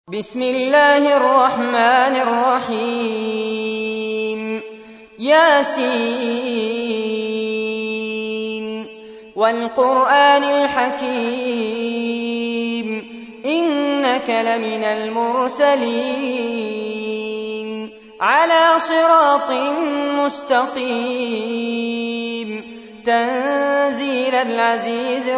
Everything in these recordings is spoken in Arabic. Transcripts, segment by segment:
بسم الله الرحمن الرحيم ياسين والقرآن الحكيم إنك لمن المرسلين على صراط مستقيم تنزيل العزيز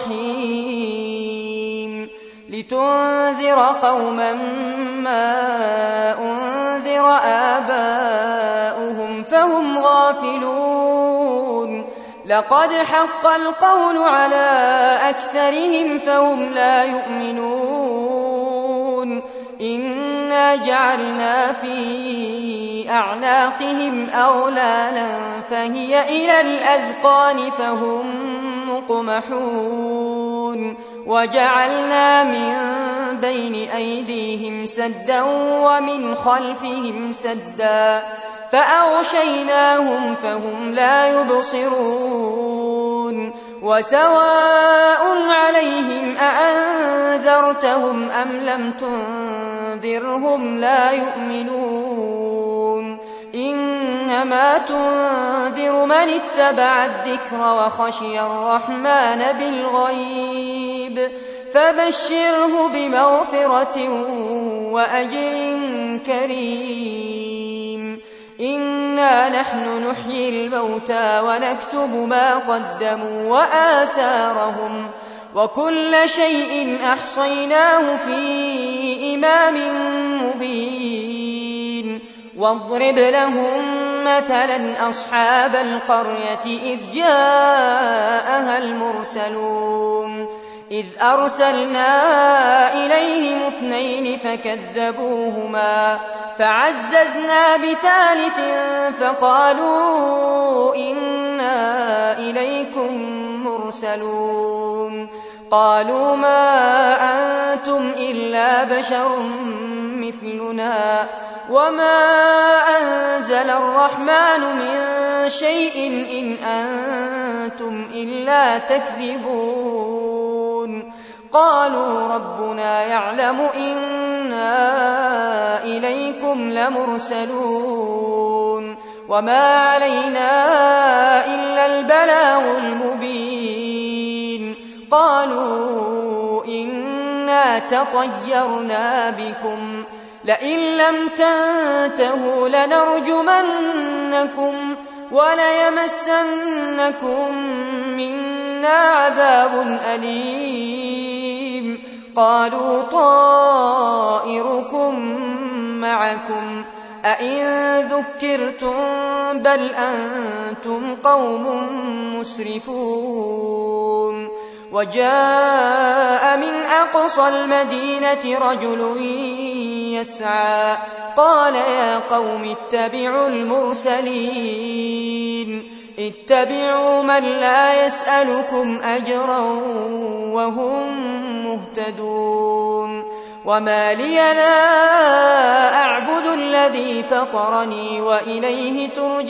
الرحيم لتنذر قوما ما أنذر آباؤهم فهم غافلون لقد حق القول على أكثرهم فهم لا يؤمنون إنا جعلنا في أعناقهم أغلالا فهي إلى الأذقان فهم مقمحون وجعلنا من بين أيديهم سدا ومن خلفهم سدا فأغشيناهم فهم لا يبصرون وسواء عليهم أأنذرتهم أم لم تنذرهم لا يؤمنون إنما تنذر من اتبع الذكر وخشي الرحمن بالغيب فبشره بمغفرة وأجر كريم إنا نحن نحيي الموتى ونكتب ما قدموا وآثارهم وكل شيء أحصيناه في إمام مبين واضرب لهم مثلا أصحاب القرية إذ جاءها المرسلون إذ أرسلنا إليهم 2 فكذبوهما فعززنا بثالث فقالوا إنا إليكم مرسلون قالوا ما أنتم إلا بشر مثلنا وما أنزل الرحمن من شيء إن أنتم إلا تكذبون قالوا ربنا يعلم إنا إليكم لمرسلون وما علينا إلا البلاغ المبين قالوا إنا تطيرنا بكم لئن لم تنتهوا لنرجمنكم وليمسنكم منا عذاب أليم قالوا طائركم معكم أئن ذكرتم بل أنتم قوم مسرفون وجاء من أقصى المدينة رجل يسعى قال يا قوم اتبعوا المرسلين اتبعوا من لا يسألكم أجرا وهم مهتدون وما لي لا أعبد الذي فطرني وإليه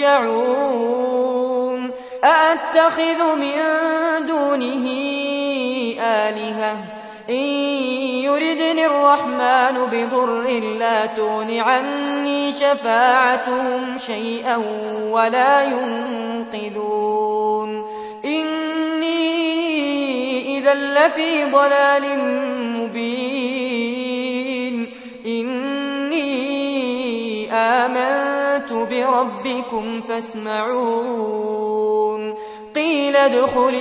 ترجعون أأتخذ من دونه آلهة إن يردني الرحمن بضر لا تغن عني شفاعتهم شيئا ولا ينقذون إني إذا لفي ضلال مبين إني آمنت بربكم فاسمعون قيل ادخل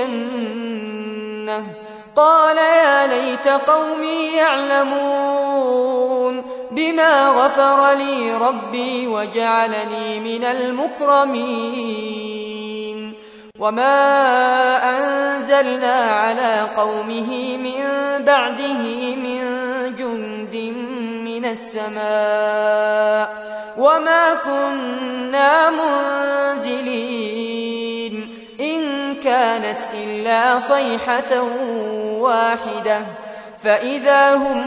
الجنة قال يا ليت قومي يعلمون بما غفر لي ربي وجعلني من المكرمين وما أنزلنا على قومه من بعده من جند من السماء وما كنا منزلين إن كانت إلا صيحة واحدة فإذا هم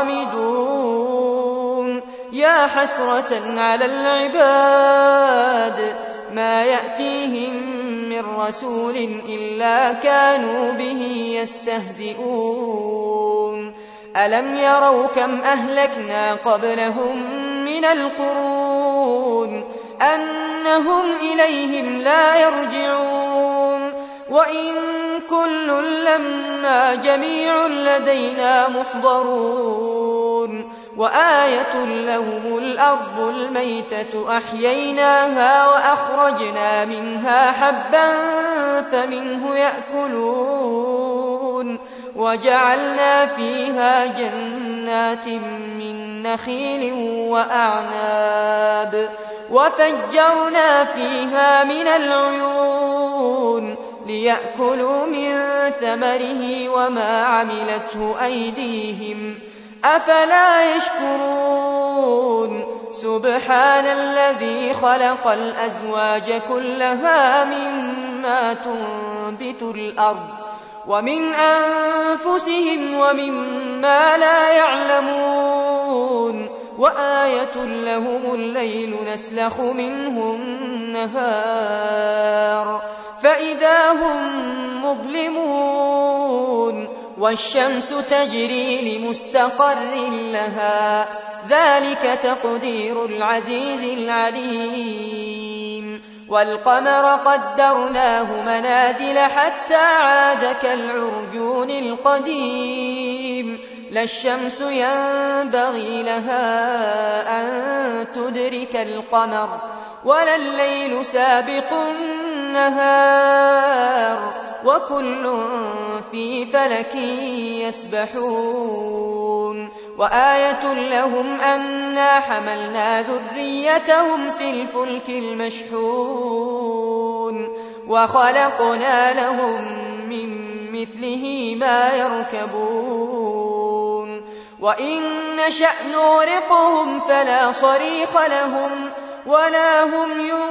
خامدون يا حسرة على العباد ما يأتيهم من رسول إلا كانوا به يستهزئون ألم يروا كم أهلكنا قبلهم من القرون أنهم إليهم لا يرجعون وإن كل لما جميع لدينا محضرون وآية لهم الأرض الميتة أحييناها وأخرجنا منها حبا فمنه يأكلون وجعلنا فيها جنات من نخيل وأعناب وفجرنا فيها من العيون ليأكلوا من ثمره وما عملته أيديهم أفلا يشكرون سبحان الذي خلق الأزواج كلها مما تنبت الأرض ومن أنفسهم ومما لا يعلمون وآية لهم الليل نسلخ منه النهار فإذا هم مظلمون والشمس تجري لمستقر لها ذلك تقدير العزيز العليم والقمر قدرناه منازل حتى عاد كالعرجون القديم لا الشمس ينبغي لها أن تدرك القمر ولا الليل سابق النهار وكل في فلك يسبحون وآية لهم أنا حملنا ذريتهم في الفلك المشحون وخلقنا لهم من مثله ما يركبون وإن نشأ نغرقهم فلا صريخ لهم ولا هم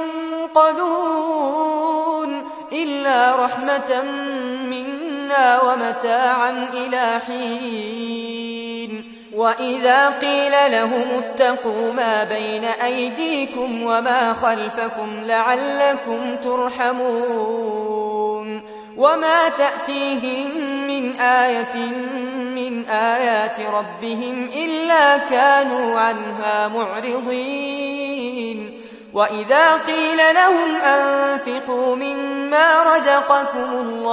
ينقذون إلا رحمة منا ومتاعا إلى حين وإذا قيل لهم اتقوا ما بين أيديكم وما خلفكم لعلكم ترحمون وما تأتيهم من آية من آيات ربهم إلا كانوا عنها معرضين وإذا قيل لهم أنفقوا مما رزقكم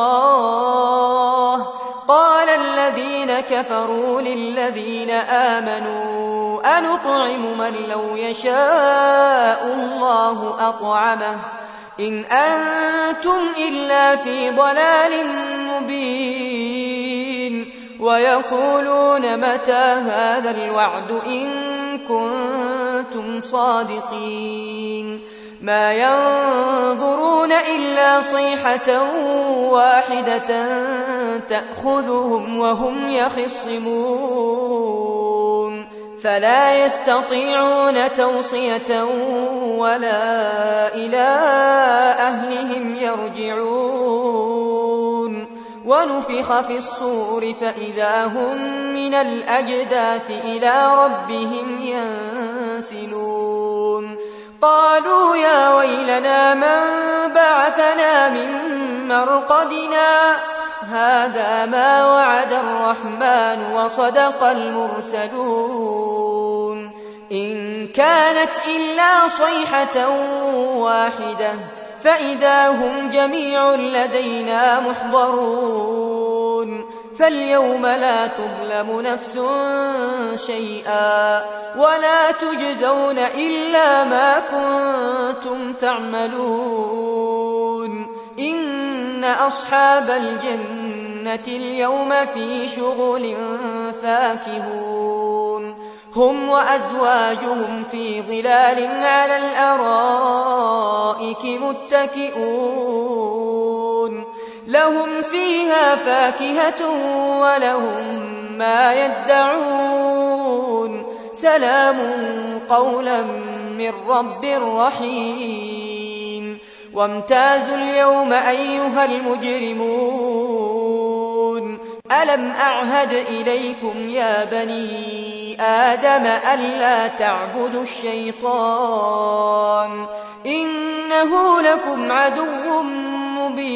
الله قال الذين كفروا للذين آمنوا أنطعم من لو يشاء الله أطعمه إن أنتم إلا في ضلال مبين ويقولون متى هذا الوعد إن كنتم صادقين ما ينظرون إلا صيحة واحدة تأخذهم وهم يخصمون فلا يستطيعون توصية ولا إلى أهلهم يرجعون ونفخ في الصور فإذا هم من الأجداث إلى ربهم ينسلون قالوا يا ويلنا من بعثنا من مرقدنا هذا ما وعد الرحمن وصدق المرسلون إن كانت إلا صيحة واحدة فإذا هم جميع لدينا محضرون فاليوم لا تظلم نفس شيئا ولا تجزون إلا ما كنتم تعملون إن أصحاب الجنة اليوم في شغل فاكهون هم وأزواجهم في ظلال على الأرائك متكئون لهم فيها فاكهة ولهم ما يدعون سلام قولا من رب رحيم وامتازوا اليوم أيها المجرمون ألم أعهد إليكم يا بني آدم ألا تعبدوا الشيطان إنه لكم عدو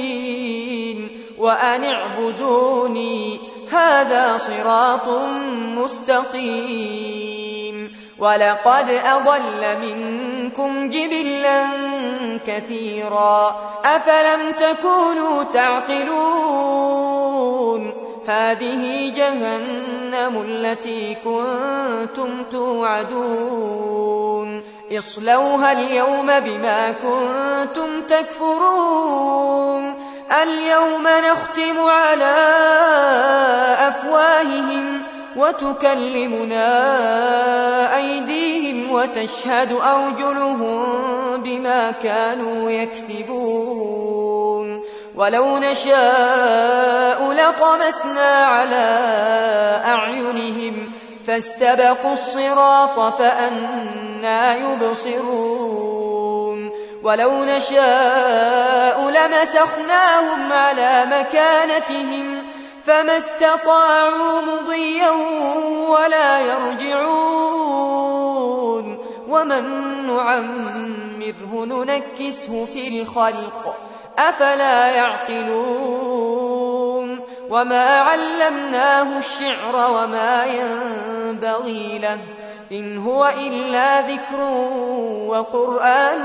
مبين وأن اعبدوني هذا صراط مستقيم ولقد أضل منكم جبلا كثيرا أفلم تكونوا تعقلون هذه جهنم التي كنتم توعدون اصلوها اليوم بما كنتم تكفرون اليوم نختم على أفواههم وتكلمنا أيديهم وتشهد أرجلهم بما كانوا يكسبون ولو نشاء لطمسنا على أعينهم فاستبقوا الصراط فأنى يبصرون ولو نشاء لمسخناهم على مكانتهم فما استطاعوا مضيا ولا يرجعون ومن نعمره ننكسه في الخلق أفلا يعقلون وما علمناه الشعر وما ينبغي له إن هو إلا ذكر وقرآن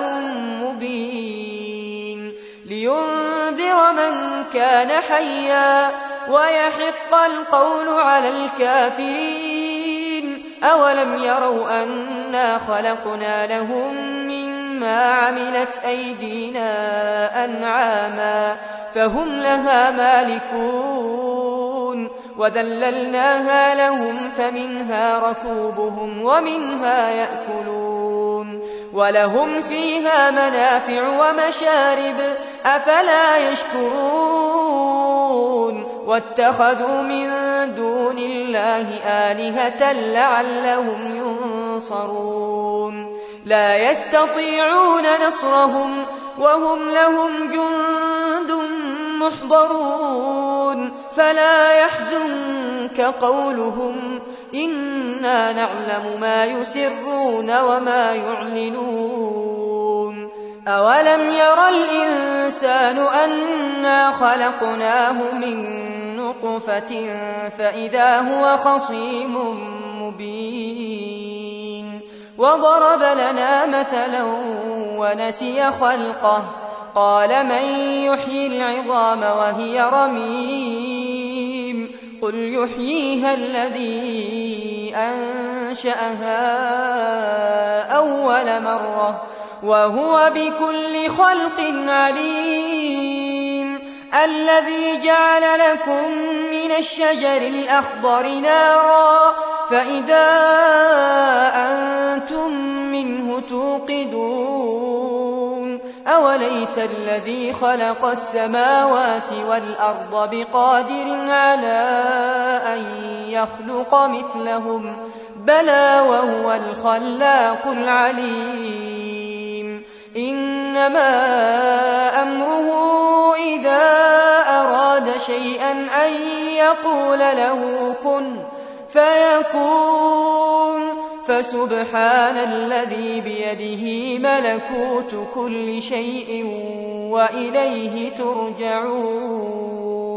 مبين لينذر من كان حيا ويحق القول على الكافرين أولم يروا أنا خلقنا لهم مما عملت أيدينا أنعاما فهم لها مالكون وذللناها لهم فمنها ركوبهم ومنها يأكلون ولهم فيها منافع ومشارب أفلا يشكرون واتخذوا من دون الله آلهة لعلهم ينصرون لا يستطيعون نصرهم وهم لهم جند محضرون فلا يحزنك قولهم إنا نعلم ما يسرون وما يعلنون أولم ير الإنسان أنا خلقناه من نطفة فإذا هو خصيم مبين وضرب لنا مثلا ونسي خلقه قال من يحيي العظام وهي رميم قل يحييها الذي أنشأها أول مرة وهو بكل خلق عليم الذي جعل لكم من الشجر الأخضر نارا فإذا أنتم منه توقدون أوليس الذي خلق السماوات والأرض بقادر على أن يخلق مثلهم بلى وهو الخلاق العليم إنما أمره إذا أراد شيئا أن يقول له كن فيكون فسبحان الذي بيده ملكوت كل شيء وإليه ترجعون